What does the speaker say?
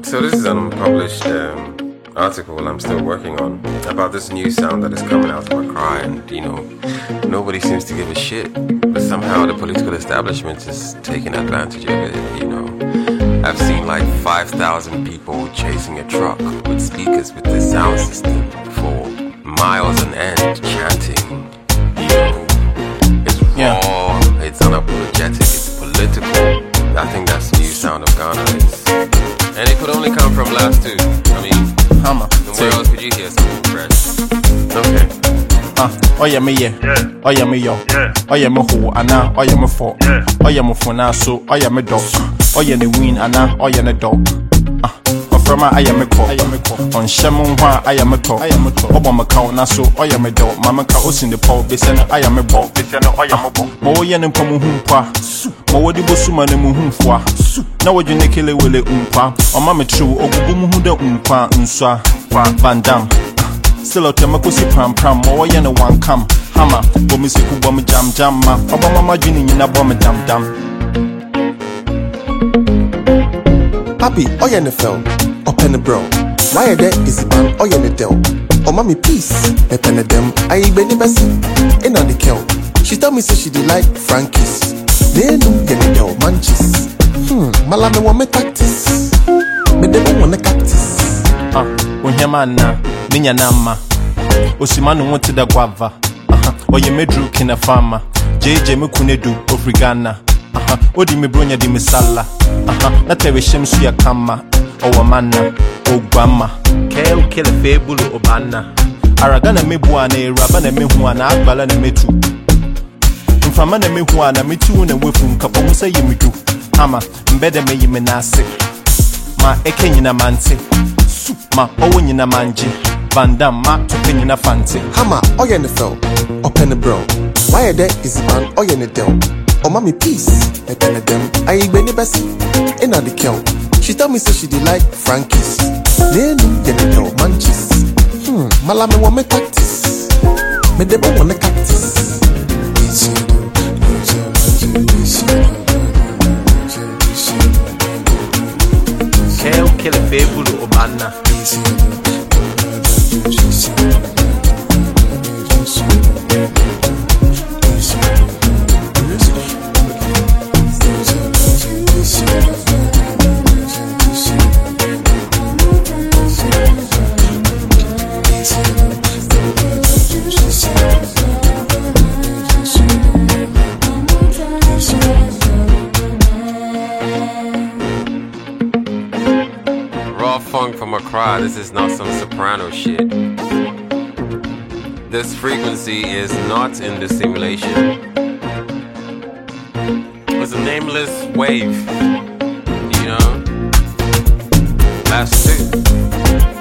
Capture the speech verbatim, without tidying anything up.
So this is an unpublished um, article I'm still working on about this new sound that is coming out of Accra, and you know, nobody seems to give a shit. But somehow the political establishment is taking advantage of it. You know, I've seen like five thousand people chasing a truck with speakers with this sound system for miles on end, chanting. You know, it's raw, yeah. It's unapologetic, it's political. I think that's the new sound of Ghana. It's, and it could only come from last two. I mean, Hammer. Where else could you hear something fresh? Okay. Ah, oh yeah, me yeah. Oh yeah, me yo. Oh yeah, me who ana. Oh yeah, me for. Oh yeah, me for now. So oh yeah, me dog. Oh yeah, the win ana. Oh yeah, the dog. Ah, from I am a call. I am a call. On Shamun, I am a talk. I am a talk. Obama cow na so I am a dog. Mama cows in the pole. They say I am a ball. They say I am a ball. Mo yen and Pomuhumpa. Mo wadi bosuma ne muhumfwa. Na wadi nekele wele umpa. O mama true. Ogubumuhuda umpa unswa. Van Dam. Still out there, Makosi Pram Pram. Mo yen a one cam. Hammer. Bomisiku bomb jam jam ma. Obama majini in a bomb dam dam. Papi, oh yeah, the film. Open the bro. Why there is man, oh yeah, the del. Oh mommy, peace. A pen of them. I ain't been the in on the kill. She told me, say she did like Frankie's. They know get the del, manches. Hmm, Malame want me cactus. Me never want a cactus. Ah, when your man na, minya nama. Osimanu wanted the guava. Aha, or you made Drew Kina Farmer. J J Mukunedu, Ofrigana. Aha, Odi me bronya di misala. Aha, Natewe Shemsuya Kama. O Amana, O Grandma. Kale kill a fable Obana. Aragana me buane, Rabana me huana, Agbala me too. Infamana me huana, me too, and wifum, Kapomusa Yimidu. Ama, mbede me yimenase. Ma ekenyina manti. Ma ownyina manji. Van Dam, ma tupinina fanti. Hammer, oh yeah, the film. Open the bro. Why there is man, oh yeah, the del. Oh mommy, peace. A pen of them. I ain't been the best in on the kill. She told me so she did like Frankie's. They know get the del manches. Hmm, Malame want me cactus. Me never want a cactus. Kale kill a fable Obana. Funk from Accra. This is not some soprano shit. This frequency is not in the simulation. It's a nameless wave, you know. Last two.